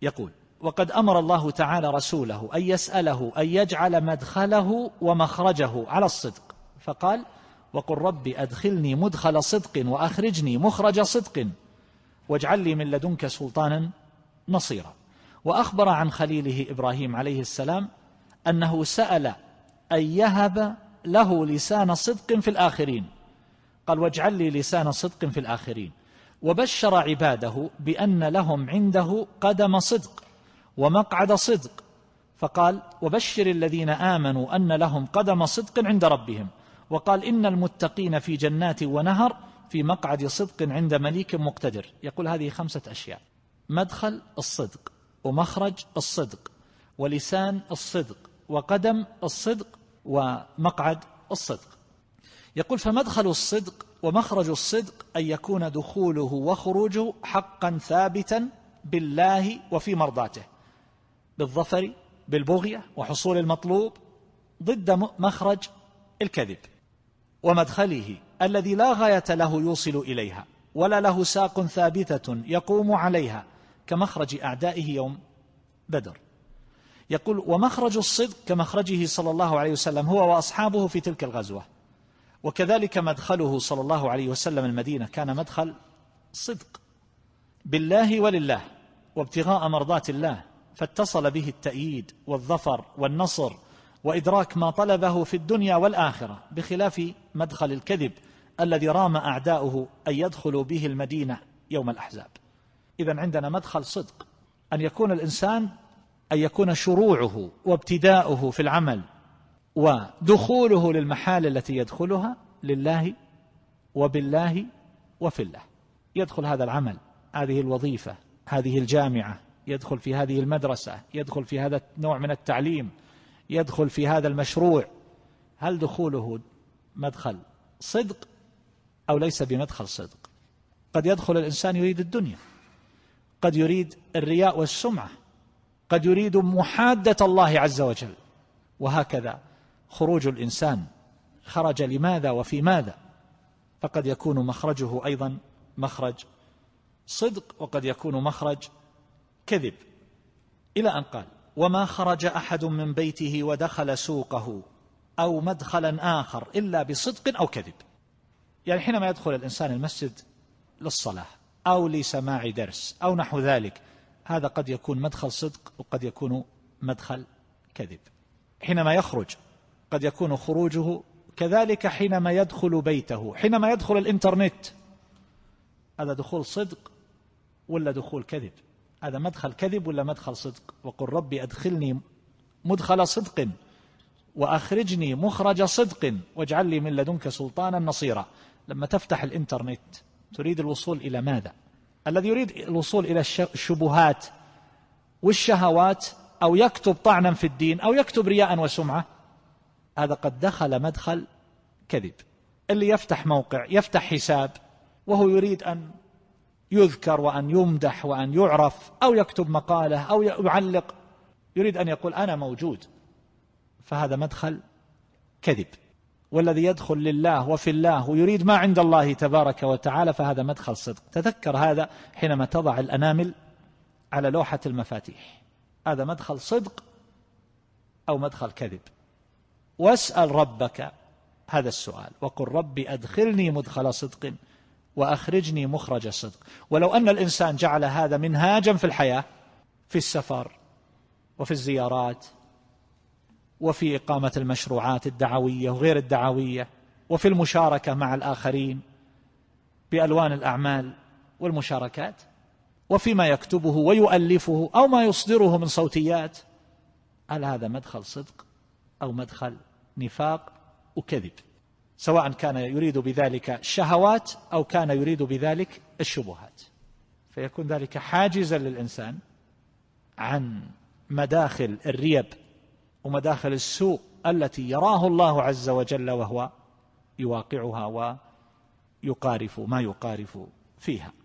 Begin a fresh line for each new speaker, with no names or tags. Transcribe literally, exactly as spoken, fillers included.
يقول: وقد أمر الله تعالى رسوله أن يسأله أن يجعل مدخله ومخرجه على الصدق، فقال: وقل رب أدخلني مدخل صدق وأخرجني مخرج صدق واجعل لي من لدنك سلطانا نصيرا. وأخبر عن خليله إبراهيم عليه السلام أنه سأل أن يهب له لسان صدق في الآخرين، قال: واجعل لي لسان صدق في الآخرين. وبشر عباده بأن لهم عنده قدم صدق ومقعد صدق، فقال: وبشر الذين آمنوا أن لهم قدم صدق عند ربهم. وقال: إن المتقين في جنات ونهر في مقعد صدق عند مليك مقتدر. يقول هذه خمسة أشياء: مدخل الصدق، ومخرج الصدق، ولسان الصدق، وقدم الصدق، ومقعد الصدق. يقول: فمدخل الصدق ومخرج الصدق أن يكون دخوله وخروجه حقا ثابتا بالله وفي مرضاته، بالظفر بالبغية وحصول المطلوب، ضد مخرج الكذب. ومدخله الذي لا غاية له يوصل إليها ولا له ساق ثابتة يقوم عليها، كمخرج أعدائه يوم بدر. يقول: ومخرج الصدق كمخرجه صلى الله عليه وسلم هو وأصحابه في تلك الغزوة. وكذلك مدخله صلى الله عليه وسلم المدينة كان مدخل صدق بالله ولله وابتغاء مرضات الله، فاتصل به التأييد والظفر والنصر وإدراك ما طلبه في الدنيا والآخرة، بخلاف مدخل الكذب الذي رام أعداؤه أن يدخلوا به المدينة يوم الأحزاب. إذن عندنا مدخل صدق، أن يكون الإنسان أن يكون شروعه وابتداؤه في العمل ودخوله للمحال التي يدخلها لله وبالله وفي الله. يدخل هذا العمل، هذه الوظيفة، هذه الجامعة، يدخل في هذه المدرسة، يدخل في هذا النوع من التعليم، يدخل في هذا المشروع. هل دخوله مدخل صدق أو ليس بمدخل صدق؟ قد يدخل الإنسان يريد الدنيا، قد يريد الرياء والسمعة، قد يريد محادة الله عز وجل. وهكذا خروج الإنسان خرج لماذا وفي ماذا، فقد يكون مخرجه أيضا مخرج صدق وقد يكون مخرج كذب. إلى أن قال: وما خرج أحد من بيته ودخل سوقه أو مدخلا آخر إلا بصدق أو كذب. يعني حينما يدخل الإنسان المسجد للصلاة أو لسماع درس أو نحو ذلك، هذا قد يكون مدخل صدق وقد يكون مدخل كذب. حينما يخرج قد يكون خروجه كذلك. حينما يدخل بيته، حينما يدخل الإنترنت، هذا دخول صدق ولا دخول كذب؟ هذا مدخل كذب ولا مدخل صدق؟ وقل ربي أدخلني مدخل صدق وأخرجني مخرج صدق واجعل لي من لدنك سلطانا نصيرا. لما تفتح الإنترنت تريد الوصول إلى ماذا؟ الذي يريد الوصول إلى الشبهات والشهوات، أو يكتب طعنا في الدين، أو يكتب رياء وسمعة، هذا قد دخل مدخل كذب. اللي يفتح موقع، يفتح حساب وهو يريد أن يذكر وأن يمدح وأن يعرف، أو يكتب مقالة أو يعلق، يريد أن يقول أنا موجود، فهذا مدخل كذب. والذي يدخل لله وفي الله ويريد ما عند الله تبارك وتعالى، فهذا مدخل صدق. تذكر هذا حينما تضع الأنامل على لوحة المفاتيح، هذا مدخل صدق أو مدخل كذب. واسأل ربك هذا السؤال: وقل ربي أدخلني مدخل صدق وأخرجني مخرج صدق. ولو أن الإنسان جعل هذا منهاجا في الحياة، في السفر وفي الزيارات وفي إقامة المشروعات الدعوية وغير الدعوية، وفي المشاركة مع الآخرين بألوان الأعمال والمشاركات، وفيما يكتبه ويؤلفه أو ما يصدره من صوتيات، هل هذا مدخل صدق أو مدخل نفاق وكذب؟ سواء كان يريد بذلك شهوات أو كان يريد بذلك الشبهات، فيكون ذلك حاجزا للإنسان عن مداخل الريب ومداخل السوء التي يراه الله عز وجل وهو يواقعها ويقارف ما يقارف فيها.